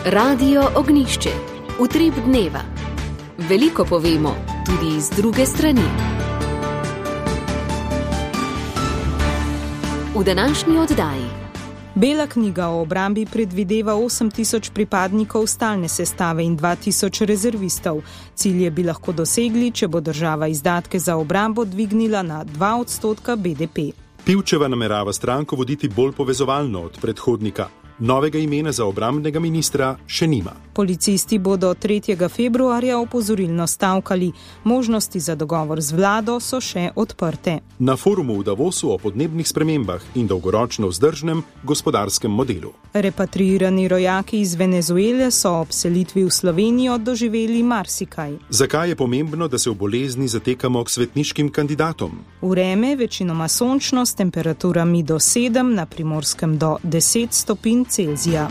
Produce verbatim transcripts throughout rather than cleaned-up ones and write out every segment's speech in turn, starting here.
Radio Ognjišče. Utrip dneva. Veliko povemo, tudi iz druge strani. V današnji oddaji. Bela knjiga o obrambi predvideva osem tisoč pripadnikov stalne sestave in dva tisoč rezervistov. Cilje bi lahko dosegli, če bo država izdatke za obrambo dvignila na dva odstotka B D P. Pivčeva namerava stranko voditi bolj povezovalno od predhodnika. Novega imena za obrambnega ministra še nima. Policisti bodo tretjega februarja opozorilno stavkali. Možnosti za dogovor z vlado so še odprte. Na forumu v Davosu o podnebnih spremembah in dolgoročno vzdržnem gospodarskem modelu. Repatriirani rojaki iz Venezuele so ob selitvi v Slovenijo doživeli marsikaj. Zakaj je pomembno, da se v bolezni zatekamo k svetniškim kandidatom? Vreme večinoma sončno s temperaturami do sedem, na Primorskem do deset stopinj Celzija.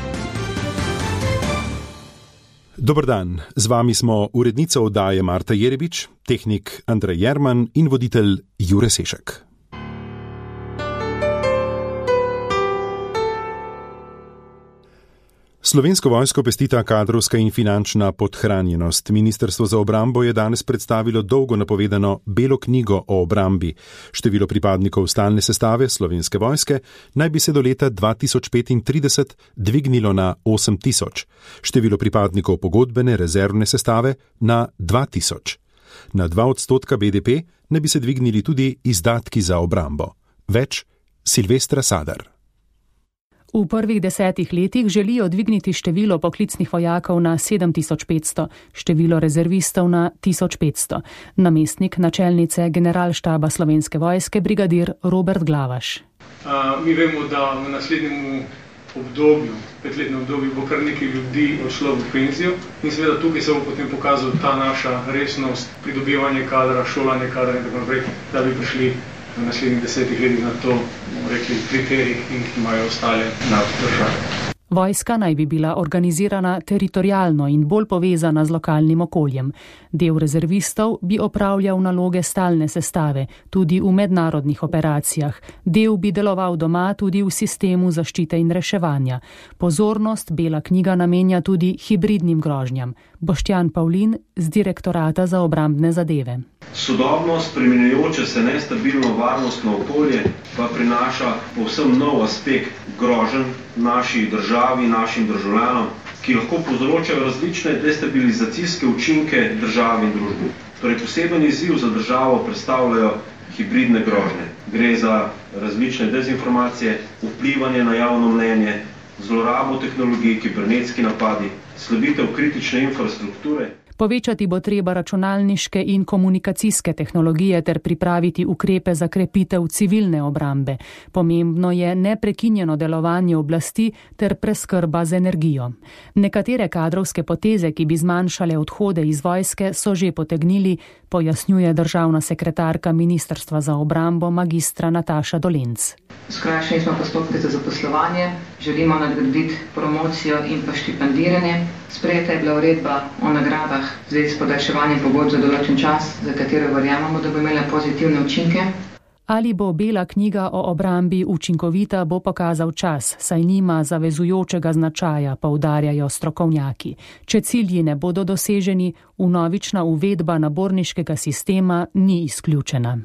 Dober dan, z vami smo urednica oddaje Marta Jerebič, tehnik Andrej Jerman in voditelj Jure Sešek. Slovensko vojsko pestita kadrovska in finančna podhranjenost. Ministrstvo za obrambo je danes predstavilo dolgo napovedano Belo knjigo o obrambi. Število pripadnikov stalne sestave Slovenske vojske naj bi se do leta dva tisoč petintrideset dvignilo na osem tisoč. Število pripadnikov pogodbene rezervne sestave na dva tisoč. Na dva odstotka B D P naj bi se dvignili tudi izdatki za obrambo. Več Silvestra Sadar. V prvih desetih letih želijo dvigniti število poklicnih vojakov na sedem tisoč petsto, število rezervistov na tisoč petsto. Namestnik načelnice generalštaba Slovenske vojske, brigadir Robert Glavaš. Uh, mi vemo, da v naslednjem obdobju, petletnem obdobju, bo kar nekaj ljudi odšlo v penzijo in seveda tukaj se bo potem pokazal ta naša resnost, pridobivanje kadra, šolanje kadra in tako naprej, da bi prišli v naslednjih desetih letih na to, bomo rekli, kriterijih, ki imajo ostale na državi. Vojska naj bi bila organizirana teritorialno in bolj povezana z lokalnim okoljem. Del rezervistov bi opravljal naloge stalne sestave, tudi v mednarodnih operacijah. Del bi deloval doma tudi v sistemu zaščite in reševanja. Pozornost Bela knjiga namenja tudi hibridnim grožnjam. Boštjan Pavlin z Direktorata za obrambne zadeve. Sodobno spreminjajoče se nestabilno varnostno okolje pa prinaša povsem nov aspekt groženj naši državi, našim državljanom, ki lahko povzročajo različne destabilizacijske učinke državi in družbi. Torej, poseben izziv za državo predstavljajo hibridne grožnje. Gre za različne dezinformacije, vplivanje na javno mnenje, zlorabo tehnologij, kibernetski napadi, slabitev kritične infrastrukture. Povečati bo treba računalniške in komunikacijske tehnologije ter pripraviti ukrepe za krepitev civilne obrambe. Pomembno je neprekinjeno delovanje oblasti ter preskrba z energijo. Nekatere kadrovske poteze, ki bi zmanjšale odhode iz vojske, so že potegnili, pojasnjuje državna sekretarka Ministrstva za obrambo magistra Nataša Dolenc. Skrajšali smo postopke za zaposlovanje, želimo nadgraditi promocijo in pa štipendiranje. Sprejeta je bila uredba o nagradah v zvezi s podaljševanjem pogodb za določen čas, za katero verjamemo, da bo imela pozitivne učinke. Ali bo Bela knjiga o obrambi učinkovita, bo pokazal čas, saj nima zavezujočega značaja, poudarjajo strokovnjaki. Če cilji ne bodo doseženi, vnovična uvedba naborniškega sistema ni izključena.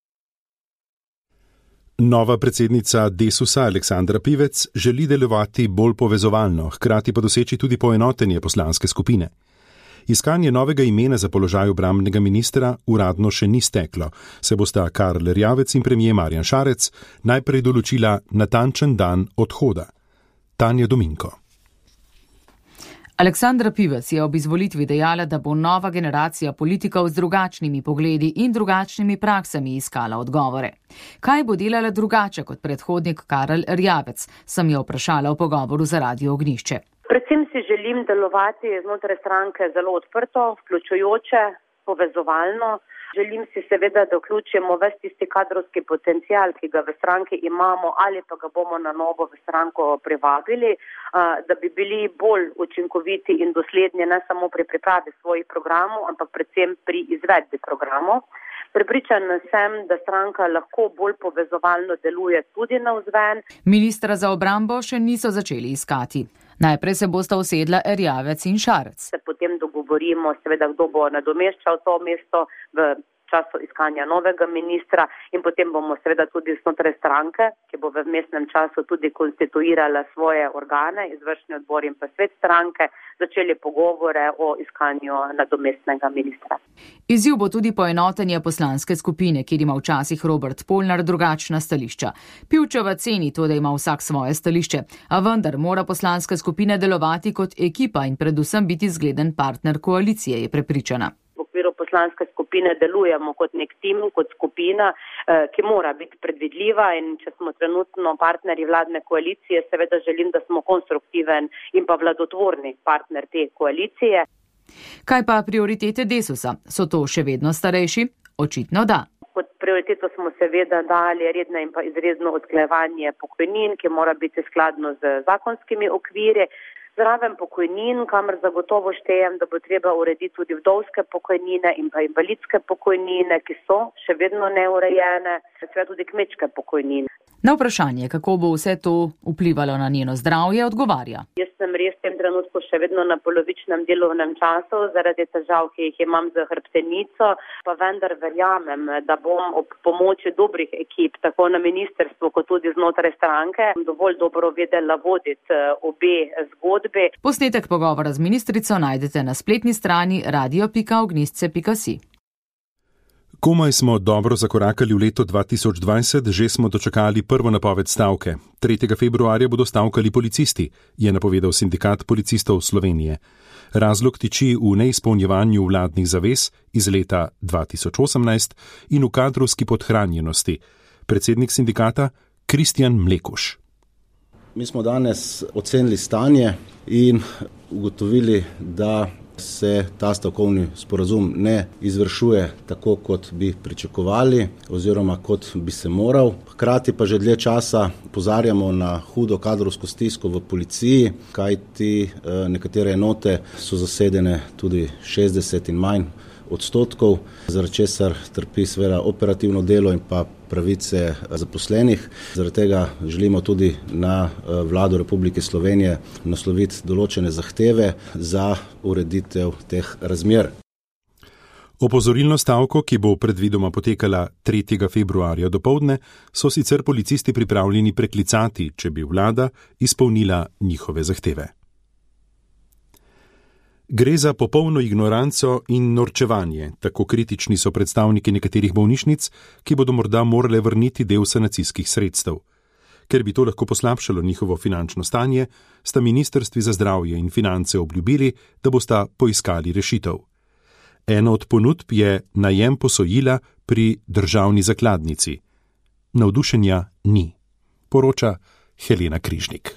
Nova predsednica Desusa Aleksandra Pivec želi delovati bolj povezovalno, hkrati pa doseči tudi poenotenje poslanske skupine. Iskanje novega imena za položaj obrambnega ministra uradno še ni steklo, se bosta Karl Erjavec in premier Marjan Šarec najprej določila natančen dan odhoda. Tanja Dominko. Aleksandra Pivec je ob izvolitvi dejala, da bo nova generacija politikov z drugačnimi pogledi in drugačnimi praksami iskala odgovore. Kaj bo delala drugače kot predhodnik Karl Erjavec, sem jo vprašala v pogovoru za Radio Ognjišče. Predvsem si želim delovati znotraj stranke zelo odprto, vključujoče, povezovalno. Želim si seveda, da vključimo ves tisti kadrovski potencial, ki ga v stranki imamo, ali pa ga bomo na novo v stranko privabili, da bi bili bolj učinkoviti in dosledni ne samo pri pripravi svojih programov, ampak predvsem pri izvedbi programov. Prepričana sem, da stranka lahko bolj povezovalno deluje tudi navzven. Ministra za obrambo še niso začeli iskati. Najprej se bosta usedla Erjavec in Šarec. Se potem dogovorimo, seveda, kdo bo nadomeščal to mesto v času iskanja novega ministra in potem bomo seveda tudi znotraj stranke, ki bo v vmesnem času tudi konstituirala svoje organe, izvršni odbor in pa svet stranke, začeli pogovore o iskanju nadomestnega ministra. Izziv bo tudi poenotenje poslanske skupine, kjer ima včasih Robert Polnar drugačna stališča. Pivčeva ceni to, da ima vsak svoje stališče, a vendar mora poslanska skupina delovati kot ekipa in predvsem biti zgleden partner koalicije, je prepričana. V okviru poslanske skupine delujemo kot nek tim, kot skupina, ki mora biti predvidljiva in če smo trenutno partnerji vladne koalicije, seveda želim, da smo konstruktiven in pa vladotvorni partner te koalicije. Kaj pa prioritete Desusa? So to še vedno starejši? Očitno da. Kot prioriteto smo seveda dali redno in pa izredno usklajevanje pokojnin, ki mora biti skladno z zakonskimi okviri. Zraven pokojnin, kamor zagotovo štejem, da bo treba urediti tudi vdovske pokojnine in pa invalidske pokojnine, ki so še vedno neurejene, seveda tudi kmečke pokojnine. Na vprašanje, kako bo vse to vplivalo na njeno zdravje, odgovarja. Jaz sem res v tem trenutku še vedno na polovičnem delovnem času zaradi težav, ki jih imam z hrbtenico, pa vendar verjamem, da bom ob pomoči dobrih ekip, tako na ministrstvu kot tudi znotraj stranke, dovolj dobro vedela voditi obe zgodbi. Posnetek pogovora z ministrico najdete na spletni strani radio pika ognjišče pika si. Komaj smo dobro zakorakali v leto dva tisoč dvajset, že smo dočakali prvo napoved stavke. tretjega februarja bodo stavkali policisti, je napovedal sindikat policistov Slovenije. Razlog tiči v neizpolnjevanju vladnih zavez iz leta dva tisoč osemnajst in v kadrovski podhranjenosti. Predsednik sindikata Kristjan Mlekuš. Mi smo danes ocenili stanje in ugotovili, da se ta stavkovni sporazum ne izvršuje tako, kot bi pričakovali oziroma kot bi se moral. Hkrati pa že dlje časa opozarjamo na hudo kadrovsko stisko v policiji, kajti nekatere enote so zasedene tudi šestdeset in manj odstotkov, zaradi česar trpi seveda operativno delo in pa pravice zaposlenih. Zaradi tega želimo tudi na vlado Republike Slovenije nasloviti določene zahteve za ureditev teh razmer. Opozorilno stavko, ki bo predvidoma potekala tretjega februarja dopoldne, so sicer policisti pripravljeni preklicati, če bi vlada izpolnila njihove zahteve. Gre za popolno ignoranco in norčevanje, tako kritični so predstavniki nekaterih bolnišnic, ki bodo morda morale vrniti del sanacijskih sredstev. Ker bi to lahko poslabšalo njihovo finančno stanje, sta ministrstvi za zdravje in finance obljubili, da bosta poiskali rešitev. Ena od ponudb je najem posojila pri državni zakladnici. Navdušenja ni, poroča Helena Križnik.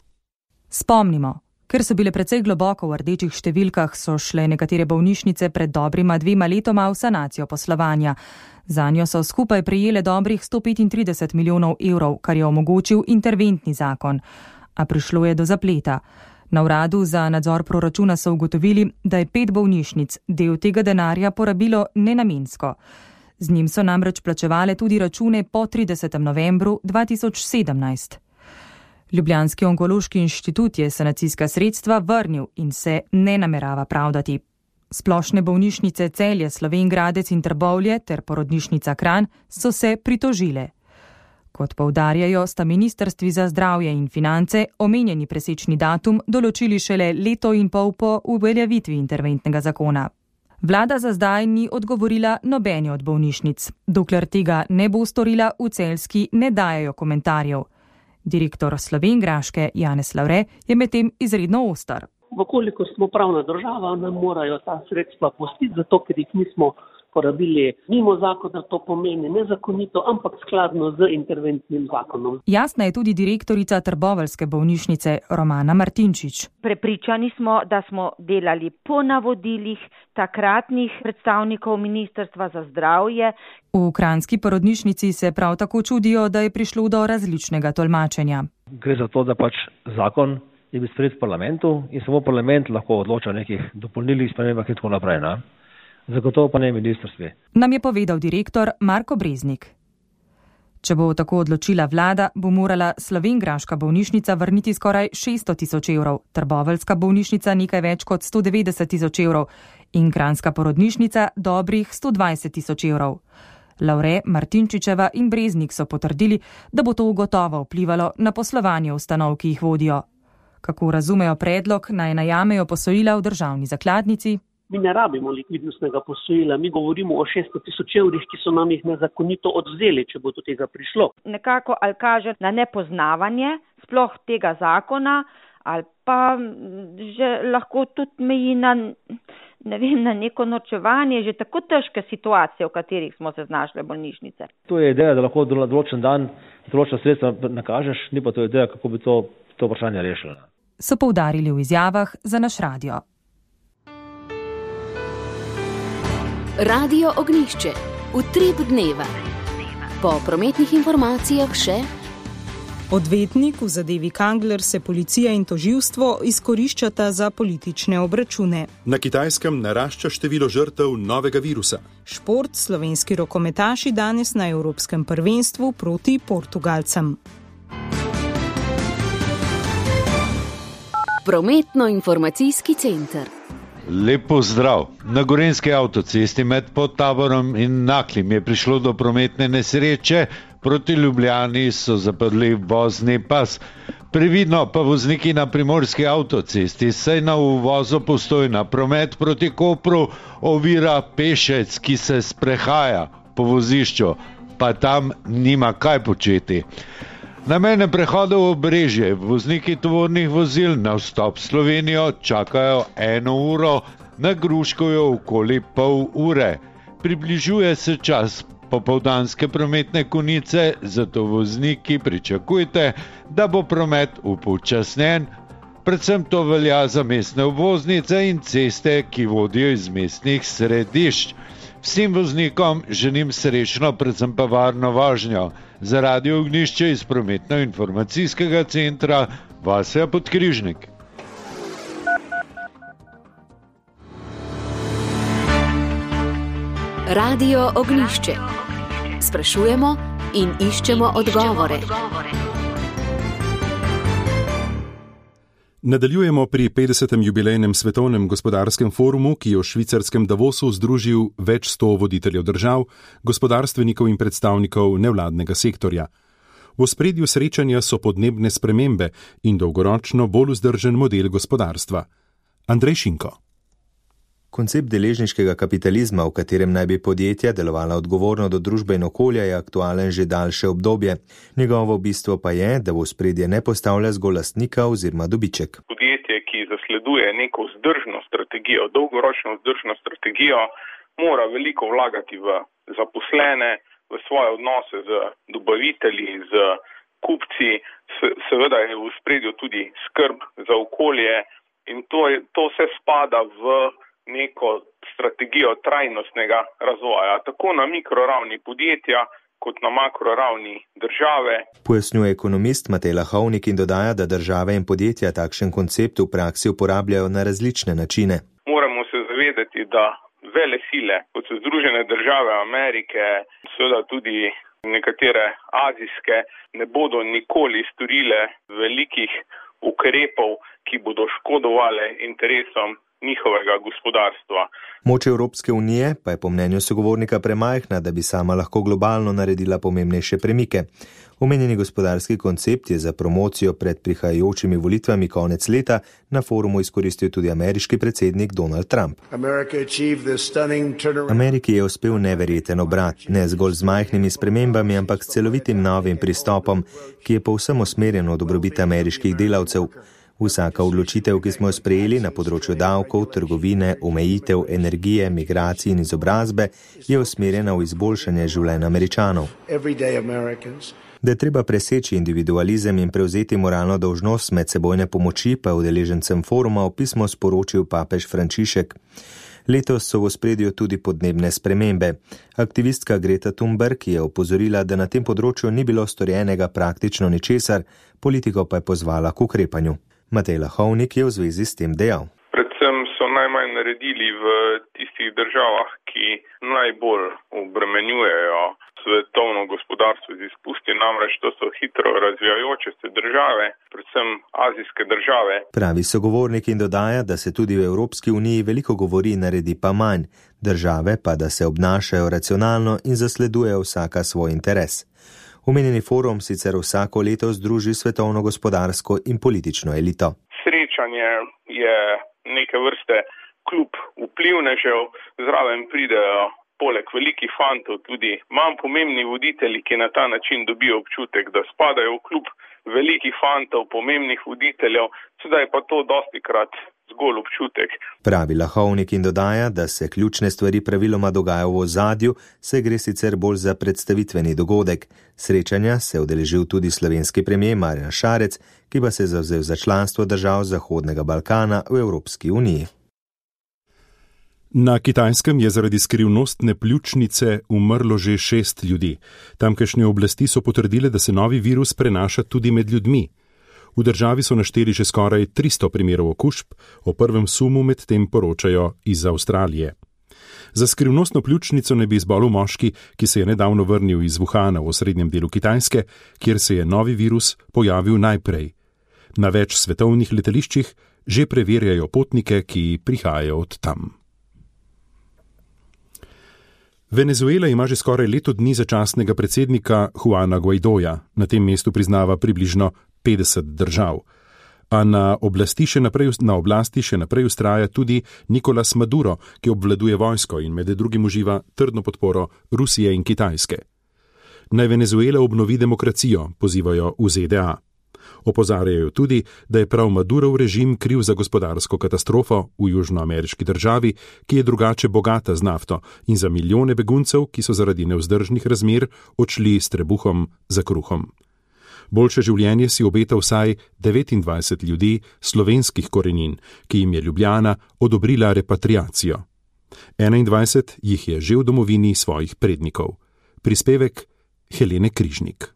Spomnimo. Ker so bile precej globoko v rdečih številkah, so šle nekatere bolnišnice pred dobrima dvema letoma v sanacijo poslovanja. Zanjo so skupaj prejele dobrih sto petintrideset milijonov evrov, kar je omogočil interventni zakon. A prišlo je do zapleta. Na uradu za nadzor proračuna so ugotovili, da je pet bolnišnic del tega denarja porabilo nenamensko. Z njim so namreč plačevale tudi račune po tridesetem novembru dva tisoč sedemnajst. Ljubljanski onkološki inštitut je sanacijska sredstva vrnil in se ne namerava pravdati. Splošne bolnišnice Celje, Slovenj Gradec in Trbovlje ter porodnišnica Kranj so se pritožile. Kot poudarjajo, sta ministrstvi za zdravje in finance omenjeni presečni datum določili šele leto in pol po uveljavitvi interventnega zakona. Vlada za zdaj ni odgovorila nobeni od bolnišnic. Dokler tega ne bo storila, v Celjski ne dajejo komentarjev. Direktor Slovenjgraške Janez Lavre je medtem izredno oster. Vkolikor smo pravna država, nam morajo ta sredstva pustiti, zato ker jih nismo porabili mimo zakona, to pomeni nezakonito, ampak skladno z interventnim zakonom. Jasna je tudi direktorica trboveljske bolnišnice Romana Martinčič. Prepričani smo, da smo delali po navodilih takratnih predstavnikov Ministrstva za zdravje. V kranjski porodnišnici se prav tako čudijo, da je prišlo do različnega tolmačenja. Gre za to, da pač zakon je bil sprejet v parlamentu in samo parlament lahko odloča o nekih dopolnilih spremembah in tako naprej, ne? Zagotovo pa ne ministrstvi. Nam je povedal direktor Marko Breznik. Če bo tako odločila vlada, bo morala slovenjgraška bolnišnica vrniti skoraj šeststo tisoč evrov, trboveljska bolnišnica nekaj več kot sto devetdeset tisoč evrov in kranjska porodnišnica dobrih sto dvajset tisoč evrov. Lavre, Martinčičeva in Breznik so potrdili, da bo to gotovo vplivalo na poslovanje ustanov, ki jih vodijo. Kako razumejo predlog, naj najamejo posojila v državni zakladnici? Mi ne rabimo likvidnostnega posojila, mi govorimo o šeststo tisoč evrih, ki so nam jih nezakonito odvzeli, če bo do tega prišlo. Nekako ali kaže na nepoznavanje sploh tega zakona, ali pa že lahko tudi meji na, ne vem, na neko norčevanje, že tako težke situacije, v katerih smo se znašle bolnišnice. To je ideja, da lahko določen dan določena sredstva nakažeš, ni pa to ideja, kako bi to, to vprašanje rešili. So poudarili v izjavah za naš radio. Radio Ognjišče. Utrip dneva. Po prometnih informacijah še. Odvetnik v zadevi Kangler se policija in tožilstvo izkoriščata za politične obračune. Na Kitajskem narašča število žrtev novega virusa. Šport, slovenski rokometaši danes na Evropskem prvenstvu proti Portugalcem. Prometno-informacijski center. Lepo zdrav. Na Gorenjski avtocesti med Podtaborom in Naklim je prišlo do prometne nesreče. Proti Ljubljani so zaprli vozni pas. Previdno pa vozniki na Primorski avtocesti, saj na uvozu Postojna promet proti Kopru ovira pešec, ki se sprehaja po vozišču, pa tam nima kaj početi. Na mejnem prehodu v Obrežje vozniki tovornih vozil na vstop v Slovenijo čakajo eno uro, na Gruškovju okoli pol ure. Približuje se čas popoldanske prometne konice, zato vozniki pričakujte, da bo promet upočasnjen. Predvsem to velja za mestne obvoznice in ceste, ki vodijo iz mestnih središč. Vsem voznikom želim srečno, predvsem pa varno vožnjo. Za Radio Ognjišče iz prometno-informacijskega centra Vasja Podkrižnik. Radio Ognjišče. Sprašujemo in iščemo odgovore. Nadaljujemo pri petdesetem jubilejnem svetovnem gospodarskem forumu, ki je v švicarskem Davosu združil več sto voditeljev držav, gospodarstvenikov in predstavnikov nevladnega sektorja. V ospredju srečanja so podnebne spremembe in dolgoročno bolj vzdržen model gospodarstva. Andrej Šinko. Koncept deležniškega kapitalizma, v katerem naj bi podjetja delovala odgovorno do družbe in okolja, je aktualen že daljše obdobje. Njegovo bistvo pa je, da v ospredje ne postavlja zgolj lastnika oziroma dobiček. Podjetje, ki zasleduje neko vzdržno strategijo, dolgoročno vzdržno strategijo, mora veliko vlagati v zaposlene, v svoje odnose z dobavitelji, z kupci. Seveda je v ospredju tudi skrb za okolje in to, je, to vse spada v neko strategijo trajnostnega razvoja, tako na mikroravni podjetja, kot na makroravni države. Pojasnjuje ekonomist Matej Lahovnik in dodaja, da države in podjetja takšen koncept v praksi uporabljajo na različne načine. Moramo se zavedati, da vele sile, kot so Združene države Amerike, seveda tudi nekatere azijske, ne bodo nikoli storile velikih ukrepov, ki bodo škodovali interesom njihovega gospodarstva. Moč Evropske unije pa je po mnenju sogovornika premajhna, da bi sama lahko globalno naredila pomembnejše premike. Omenjeni gospodarski koncept je za promocijo pred prihajajočimi volitvami konec leta na forumu izkoristil tudi ameriški predsednik Donald Trump. Ameriki je uspel neverjeten obrat, ne zgolj z majhnimi spremembami, ampak s celovitim novim pristopom, ki je povsem usmerjen v dobrobit ameriških delavcev. Vsaka odločitev, ki smo jo sprejeli na področju davkov, trgovine, omejitev, energije, migracij in izobrazbe, je usmerjena v izboljšanje življenja Američanov. Da je treba preseči individualizem in prevzeti moralno dolžnost medsebojne pomoči, pa je udeležencem foruma v pismo sporočil papež Frančišek. Letos so v ospredju tudi podnebne spremembe. Aktivistka Greta Thunberg je opozorila, da na tem področju ni bilo storjenega praktično ničesar, politiko pa je pozvala k ukrepanju. Matej Lahovnik je v zvezi s tem dejal. Predvsem so najmanj naredili v tistih državah, ki najbolj obremenjujejo svetovno gospodarstvo z izpusti, namreč to so hitro razvijajoče se države, predvsem azijske države. Pravi sogovornik in dodaja, da se tudi v Evropski uniji veliko govori, naredi pa manj, države pa da se obnašajo racionalno in zasledujejo vsaka svoj interes. Omenjeni forum sicer vsako leto združi svetovno gospodarsko in politično elito. Srečanje je neke vrste klub vplivnežev, zraven pridejo poleg velikih fantov tudi manj pomembni voditelji, ki na ta način dobijo občutek, da spadajo v klub velikih fantov, pomembnih voditeljev, sedaj pa to dostikrat zgolj občutek. Pravi Lahovnik in dodaja, da se ključne stvari praviloma dogajajo v ozadju, se gre sicer bolj za predstavitveni dogodek. Srečanja se je udeležil tudi slovenski premier Marjan Šarec, ki pa se je zavzel za članstvo držav Zahodnega Balkana v Evropski uniji. Na Kitajskem je zaradi skrivnostne pljučnice umrlo že šest ljudi. Tamkajšnje oblasti so potrdile, da se novi virus prenaša tudi med ljudmi. V državi so našteli že skoraj tristo primerov okužb, o prvem sumu medtem poročajo iz Avstralije. Za skrivnostno pljučnico ne bi izbolel moški, ki se je nedavno vrnil iz Wuhana v osrednjem delu Kitajske, kjer se je novi virus pojavil najprej. Na več svetovnih letališčih že preverjajo potnike, ki prihajajo od tam. Venezuela ima že skoraj leto dni začasnega predsednika Juana Guaidoja, na tem mestu priznava približno petdeset držav. A na oblasti še naprej, na oblasti še naprej ustraja tudi Nicolás Maduro, ki obvladuje vojsko in med drugim uživa trdno podporo Rusije in Kitajske. Naj Venezuela obnovi demokracijo, pozivajo v Z D A. Opozarjajo tudi, da je prav Madurov režim kriv za gospodarsko katastrofo v južnoameriški državi, ki je drugače bogata z nafto, in za milijone beguncev, ki so zaradi nevzdržnih razmer odšli s trebuhom za kruhom. Boljše življenje si obeta vsaj devetindvajset ljudi slovenskih korenin, ki jim je Ljubljana odobrila repatriacijo. enaindvajset jih je že v domovini svojih prednikov. Prispevek Helene Križnik.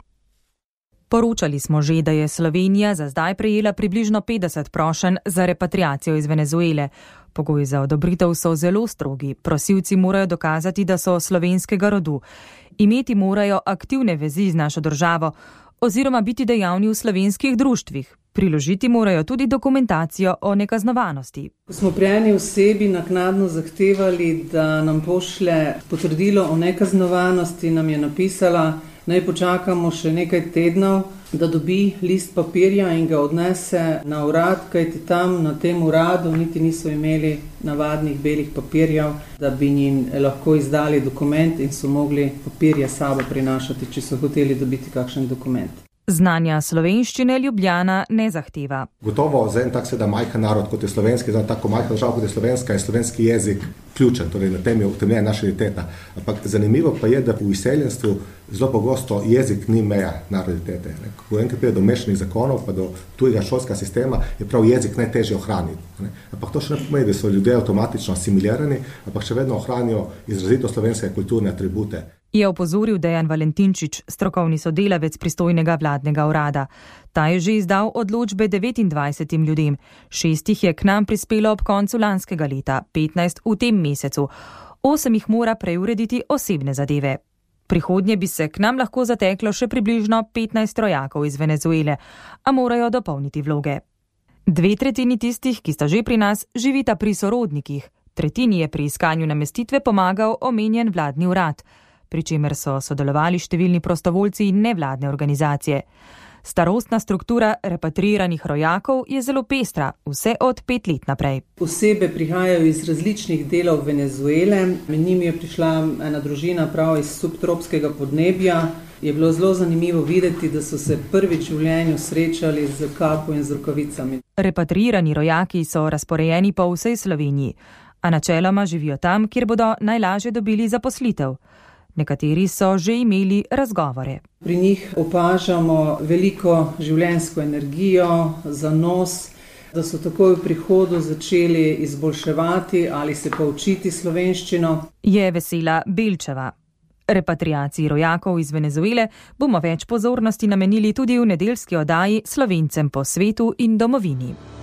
Poročali smo že, da je Slovenija za zdaj prejela približno petdeset prošenj za repatriacijo iz Venezuele. Pogoji za odobritev so zelo strogi. Prosilci morajo dokazati, da so slovenskega rodu. Imeti morajo aktivne vezi z našo državo oziroma biti dejavni v slovenskih društvih. Priložiti morajo tudi dokumentacijo o nekaznovanosti. Ko smo pri eni osebi naknadno zahtevali, da nam pošlje potrdilo o nekaznovanosti, nam je napisala, naj počakamo še nekaj tednov, da dobi list papirja in ga odnese na urad, kajti tam na tem uradu niti niso imeli navadnih belih papirjev, da bi jim lahko izdali dokument in so mogli papirje sabo prinašati, če so hoteli dobiti kakšen dokument. Znanja slovenščine Ljubljana ne zahteva. Gotovo za en tak seveda majhen narod, kot je slovenski, za tako majhen držav, kot je slovenska, je slovenski jezik ključen, torej na tem je utemeljena naša identiteta. Ampak zanimivo pa je, da v izseljenstvu zelo pogosto jezik ni meja identitete. Ko enkrat pride do mešanih zakonov, pa do tujega šolskega sistema, je prav jezik najtežje ohraniti. Ampak to še ne pomeni, da so ljudje avtomatično asimilirani, ampak še vedno ohranijo izrazito slovenske kulturne atribute. Je opozoril Dejan Valentinčič, strokovni sodelavec pristojnega vladnega urada. Ta je že izdal odločbe devetindvajsetim ljudem. Šest jih je k nam prispelo ob koncu lanskega leta, petnajst v tem mesecu. Osem jih mora prej urediti osebne zadeve. Prihodnje bi se k nam lahko zateklo še približno petnajst rojakov iz Venezuele, a morajo dopolniti vloge. Dve tretjini tistih, ki sta že pri nas, živita pri sorodnikih. Tretjini je pri iskanju namestitve pomagal omenjen vladni urad, pri čemer so sodelovali številni prostovoljci in nevladne organizacije. Starostna struktura repatriiranih rojakov je zelo pestra, vse od pet let naprej. Osebe prihajajo iz različnih delov Venezuele, med njimi je prišla ena družina prav iz subtropskega podnebja. Je bilo zelo zanimivo videti, da so se prvič v življenju srečali z kapo in z rokavicami. Repatriirani rojaki so razporejeni po vsej Sloveniji, a načeloma živijo tam, kjer bodo najlažje dobili zaposlitev. Nekateri so že imeli razgovore. Pri njih opažamo veliko življenjsko energijo, zanos, da so takoj v prihodu začeli izboljševati ali se pa učiti slovenščino. Je Vesela Belčeva. Repatriaciji rojakov iz Venezuele bomo več pozornosti namenili tudi v nedeljski oddaji Slovencem po svetu in domovini.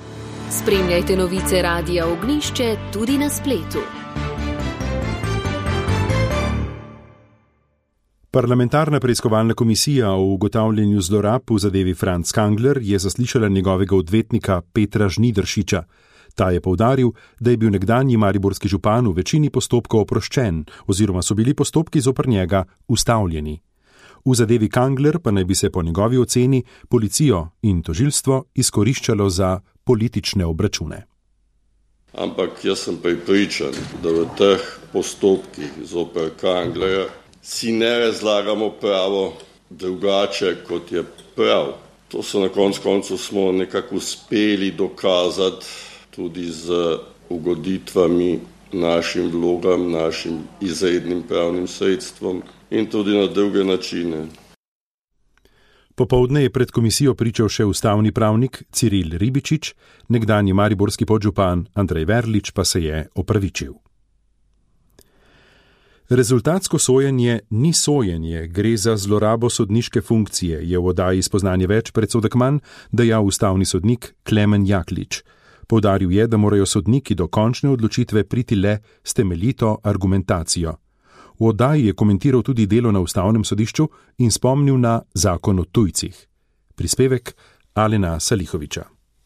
Spremljajte novice Radia Ognišče tudi na spletu. Parlamentarna preiskovalna komisija o ugotavljanju zlorab v zadevi Franc Kangler je zaslišala njegovega odvetnika Petra Žnidaršiča. Ta je poudaril, da je bil nekdanji mariborski župan v večini postopkov oproščen oziroma so bili postopki zoper njega ustavljeni. V zadevi Kangler pa naj bi se po njegovi oceni policijo in tožilstvo izkoriščalo za politične obračune. Ampak jaz sem prepričan, da v teh postopkih zoper Kanglerja si ne razlagamo pravo drugače, kot je prav. To so na koncu koncev smo nekako uspeli dokazati tudi z ugoditvami našim vlogam, našim izrednim pravnim sredstvom in tudi na druge načine. Popoldne je pred komisijo pričal še ustavni pravnik Ciril Ribičič, nekdanji mariborski podžupan Andrej Verlič pa se je opravičil. Rezultatsko sojenje ni sojenje, gre za zlorabo sodniške funkcije, je v oddaji Spoznanje več predsodek manj dejal ustavni sodnik Klemen Jaklič. Poudaril je, da morajo sodniki do končne odločitve priti le s temeljito argumentacijo. V oddaji je komentiral tudi delo na ustavnem sodišču in spomnil na zakon o tujcih. Prispevek Alena Salihoviča.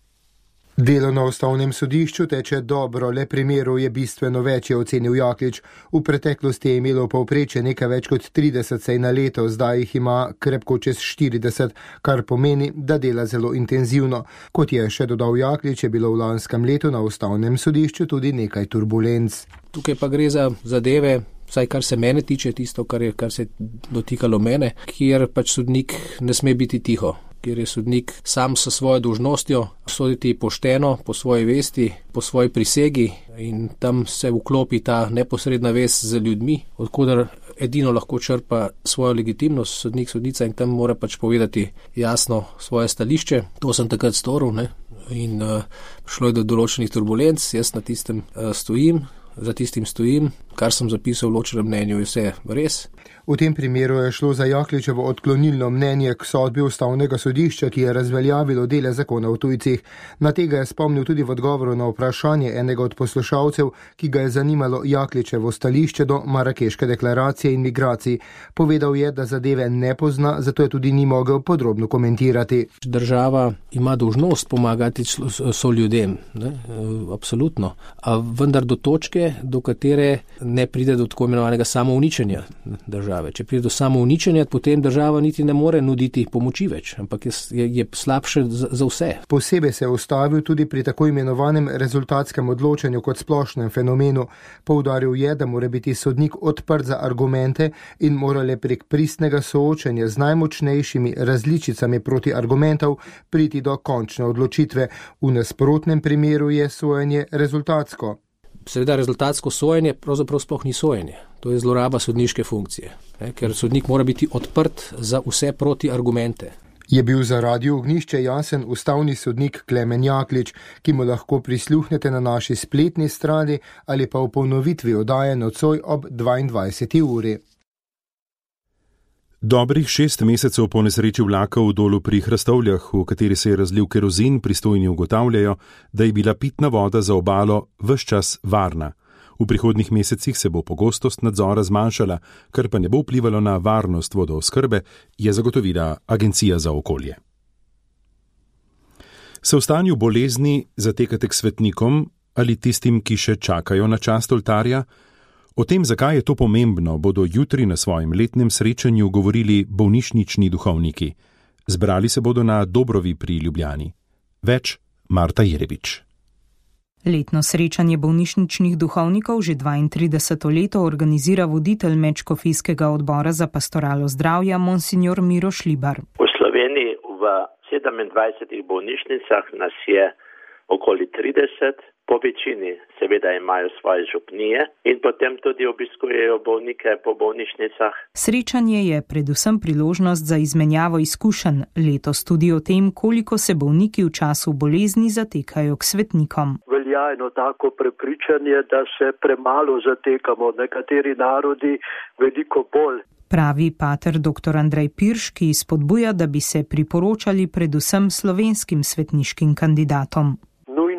Delo na ustavnem sodišču teče dobro, le primerov je bistveno več, je ocenil Jaklič. V preteklosti je imelo povprečje nekaj več kot trideset sej na leto, zdaj jih ima krepko čez štirideset, kar pomeni, da dela zelo intenzivno. Kot je še dodal Jaklič, je bilo v lanskem letu na ustavnem sodišču tudi nekaj turbulenc. Tukaj pa gre za zadeve, vsaj kar se mene tiče, tisto, kar je, kar se je dotikalo mene, kjer pač sodnik ne sme biti tiho. Kjer je sodnik sam s svojo dolžnostjo soditi pošteno, po svoji vesti, po svoji prisegi in tam se vklopi ta neposredna vez z ljudmi, odkudar edino lahko črpa svojo legitimnost sodnik, sodnica in tam mora pač povedati jasno svoje stališče. To sem takrat storil, ne? In uh, šlo je do določenih turbulenc, jaz na tistem uh, stojim, za tistim stojim, kar sem zapisal v ločenem mnenju, je vse res. V tem primeru je šlo za Jakličevo odklonilno mnenje k sodbi ustavnega sodišča, ki je razveljavilo dele zakona o tujcih. Na tega je spomnil tudi v odgovoru na vprašanje enega od poslušalcev, ki ga je zanimalo Jakličevo stališče do Marakeške deklaracije in migracij. Povedal je, da zadeve ne pozna, zato je tudi ni mogel podrobno komentirati. Država ima dolžnost pomagati so ljudem, ne? Absolutno. A vendar do točke, do katere ne pride do tako imenovanega samouničenja države. Če pride do samouničenja, potem država niti ne more nuditi pomoči več, ampak je, je, je slabše za, za vse. Posebej se je ustavil tudi pri tako imenovanem rezultatskem odločanju kot splošnem fenomenu. Poudaril je, da mora biti sodnik odprt za argumente in morale prek pristnega soočanja z najmočnejšimi različicami proti argumentov priti do končne odločitve. V nasprotnem primeru je sojenje rezultatsko. Seveda rezultatsko sojenje pravzaprav sploh ni sojenje. To je zloraba sodniške funkcije, ne, ker sodnik mora biti odprt za vse proti argumente. Je bil za Radio Ognišče jasen ustavni sodnik Klemen Jaklič, ki mu lahko prisluhnete na naši spletni strani ali pa v ponovitvi oddaje nocoj ob dvaindvajseti uri. Dobrih šest mesecev po nesreči vlaka v Dolu pri Hrastovljah, v kateri se je razlil kerozin, pristojni ugotavljajo, da je bila pitna voda za obalo ves čas varna. V prihodnjih mesecih se bo pogostost nadzora zmanjšala, kar pa ne bo vplivalo na varnost vodooskrbe, je zagotovila Agencija za okolje. Se v stanju bolezni zatekate k svetnikom ali tistim, ki še čakajo na čast oltarja? O tem, zakaj je to pomembno, bodo jutri na svojem letnem srečanju govorili bolnišnični duhovniki. Zbrali se bodo na Dobrovi pri Ljubljani. Več Marta Jerebič. Letno srečanje bolnišničnih duhovnikov že dvaintrideseto leto organizira voditelj Medškofijskega odbora za pastoralo zdravja monsignor Miro Šlibar. V Sloveniji v sedemindvajsetih bolnišnicah nas je okoli trideset. Po večini seveda imajo svoje župnije in potem tudi obiskujejo bolnike po bolnišnicah. Srečanje je predvsem priložnost za izmenjavo izkušenj, letos tudi o tem, koliko se bolniki v času bolezni zatekajo k svetnikom. Velja eno tako prepričanje, da se premalo zatekamo, nekateri narodi veliko bolj. Pravi pater dr. Andrej Pirš, ki spodbuja, da bi se priporočali predvsem slovenskim svetniškim kandidatom. Nujno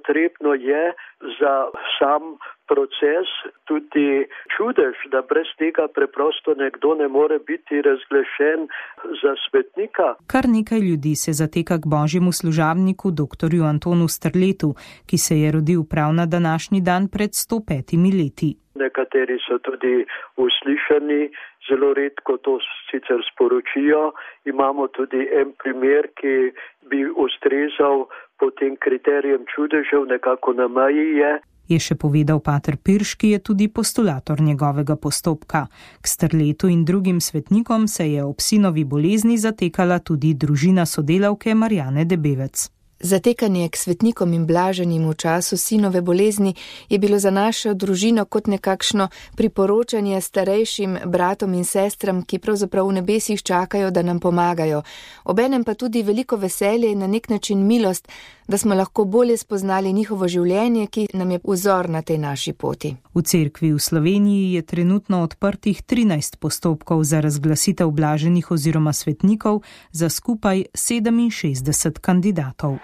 potrebno je za sam proces tudi čudež, da brez tega preprosto nekdo ne more biti razglašen za svetnika. Kar nekaj ljudi se zateka k božjemu služabniku doktorju Antonu Strletu, ki se je rodil prav na današnji dan pred sto petimi leti. Nekateri so tudi uslišani, zelo redko to sicer sporočijo. Imamo tudi en primer, ki bi ustrezal po tem kriterijem čudežev, nekako na meji je. Je še povedal pater Pirš, ki je tudi postulator njegovega postopka. K Strletu in drugim svetnikom se je ob sinovi bolezni zatekala tudi družina sodelavke Marjane Debevec. Zatekanje k svetnikom in blaženim v času sinove bolezni je bilo za našo družino kot nekakšno priporočanje starejšim bratom in sestram, ki pravzaprav v nebesih čakajo, da nam pomagajo. Obenem pa tudi veliko veselje in na nek način milost, da smo lahko bolje spoznali njihovo življenje, ki nam je vzor na tej naši poti. V cerkvi v Sloveniji je trenutno odprtih trinajst postopkov za razglasitev blaženih oziroma svetnikov za skupaj sedeminšestdeset kandidatov.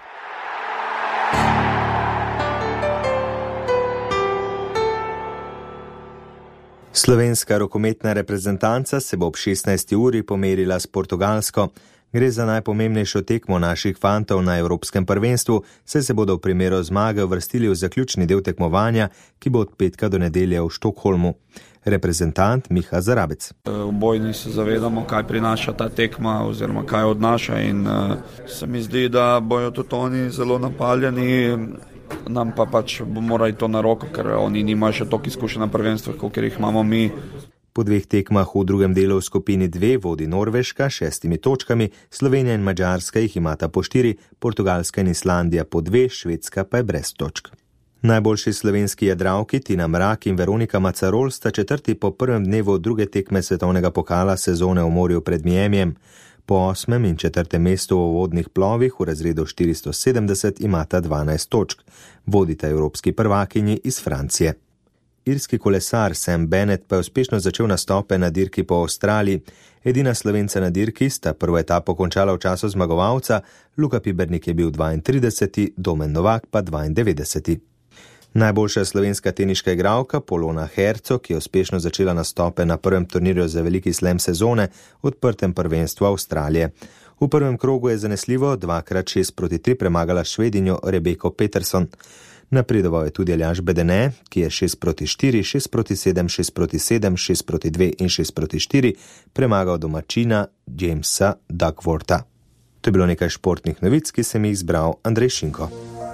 Slovenska rokometna reprezentanca se bo ob šestnajsti uri pomerila s Portugalsko. Gre za najpomembnejšo tekmo naših fantov na Evropskem prvenstvu, saj se bodo v primeru zmage uvrstili v zaključni del tekmovanja, ki bo od petka do nedelje v Štokholmu. Reprezentant Miha Zarabec. Obojni se zavedamo, kaj prinaša ta tekma oziroma kaj odnaša in uh, se mi zdi, da bojo tudi oni zelo napaljeni, nam pa pač bo morali to na roko, ker oni nimajo še toliko izkušenj na prvenstvih, kolikor jih imamo mi. Po dveh tekmah v drugem delu v skupini dve vodi Norveška šestimi točkami, Slovenija in Madžarska jih imata po štiri, Portugalska in Islandija po dve, Švedska pa je brez točk. Najboljši slovenski jadralki Tina Mrak in Veronika Macarol sta četrti po prvem dnevu druge tekme svetovnega pokala sezone v morju pred Miamijem. Po osmem in četrtem mestu v vodnih plovih v razredu štiristo sedemdeset imata dvanajst točk. Vodita evropski prvakinji iz Francije. Irski kolesar Sam Bennett pa je uspešno začel nastope na dirki po Avstraliji. Edina Slovenca na dirki sta prvo etapo končala v času zmagovalca, Luka Pibernik je bil dvaintrideseti, Domen Novak pa dvaindevetdeseti. Najboljša slovenska teniška igralka Polona Herco, ki je uspešno začela nastope na prvem turnirju za veliki slam sezone, odprtem prvenstvu Avstralije. V prvem krogu je zanesljivo dva krat šest proti tri premagala Švedinjo Rebeko Peterson. Napredoval je tudi Aljaž Bedene, ki je šest proti štiri, šest proti sedem, šest proti sedem, šest proti dve in šest proti štiri premagal domačina Jamesa Duckwortha. To je bilo nekaj športnih novic, ki sem jih izbral Andrej Šinko.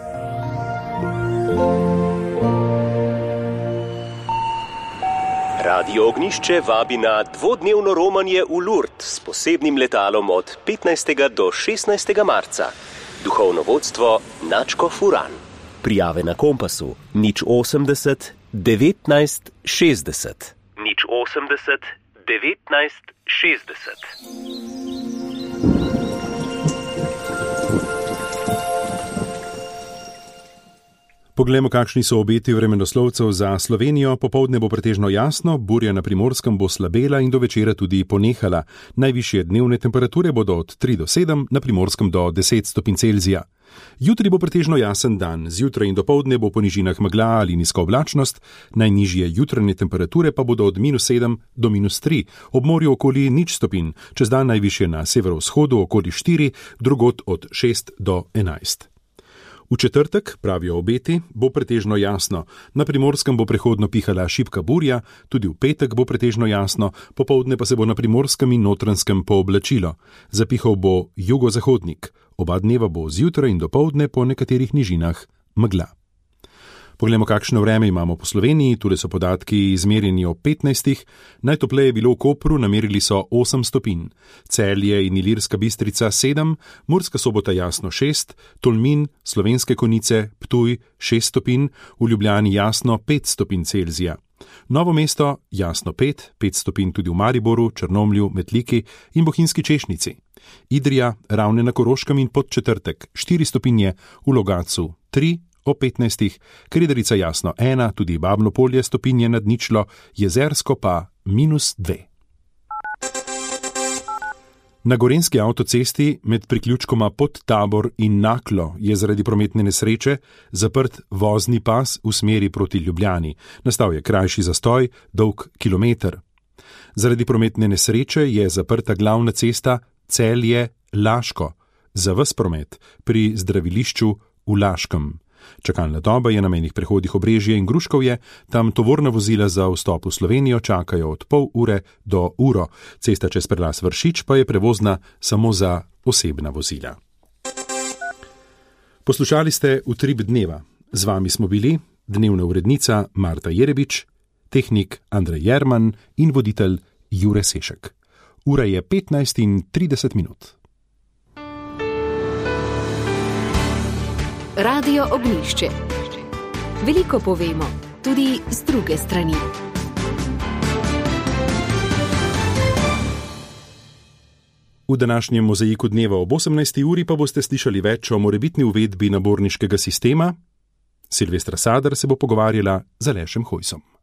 Radio Ognišče vabi na dvodnevno romanje v Lourdes s posebnim letalom od petnajstega do šestnajstega marca. Duhovno vodstvo Načko Furan. Prijave na Kompasu nič osemdeset devetnajst šestdeset. nič osemdeset devetnajst šestdeset. Poglejmo, kakšni so obeti vremenoslovcev za Slovenijo. Popoldne bo pretežno jasno, burja na Primorskem bo slabela in do večera tudi ponehala. Najvišje dnevne temperature bodo od tri do sedem, na Primorskem do deset stopinj Celzija. Jutri bo pretežno jasen dan, zjutraj in dopoldne bo po nižinah megla ali nizka oblačnost, najnižje jutranje temperature pa bodo od minus sedem do minus tri, ob morju okoli nič stopinj, čez dan najvišje na severovzhodu okoli štiri, drugod od šest do enajst. V četrtek, pravijo obeti, bo pretežno jasno. Na Primorskem bo prehodno pihala šibka burja, tudi v petek bo pretežno jasno, popoldne pa se bo na Primorskem in Notranjskem pooblačilo. Zapihal bo jugozahodnik. Oba dneva bo zjutraj in dopoldne po nekaterih nižinah megla. Poglejmo, kakšno vreme imamo po Sloveniji. Tule so podatki izmerjeni o petnajstih. Najtopleje je bilo v Kopru, namerili so osem stopinj. Celje in Ilirska Bistrica sedem, Murska Sobota jasno šest, Tolmin, Slovenske Konjice, Ptuj šest stopinj, v Ljubljani jasno pet stopinj Celzija. Novo mesto jasno pet, pet stopinj tudi v Mariboru, Črnomlju, Metliki in Bohinjski Češnici. Idrija, Ravne na Koroškem in Podčetrtek štiri stopinje, v Logatcu tri, o petnajstih, Kredarica jasno ena, tudi Babno Polje stopinje nad ničlo, Jezersko pa minus dve. Na gorenjski avtocesti med priključkoma Podtabor in Naklo je zaradi prometne nesreče zaprt vozni pas v smeri proti Ljubljani. Nastal je krajši zastoj, dolg kilometer. Zaradi prometne nesreče je zaprta glavna cesta Celje-Laško za ves promet pri zdravilišču v Laškem. Čakalna doba je na mejnih prehodih Obrežje in Gruškovje, tam tovorna vozila za vstop v Slovenijo čakajo od pol ure do uro. Cesta čez prelaz Vršič pa je prevozna samo za osebna vozila. Poslušali ste Utrip dneva. Z vami smo bili dnevna urednica Marta Jerebič, tehnik Andrej Jerman in voditelj Jure Sešek. Ura je petnajst in trideset minut. Radio Ognjišče. Veliko povemo, tudi z druge strani. V današnjem mozaiku dneva ob osemnajsti uri pa boste slišali več o morebitni uvedbi naborniškega sistema. Silvestra Sadar se bo pogovarjala z Alešem Hojsom.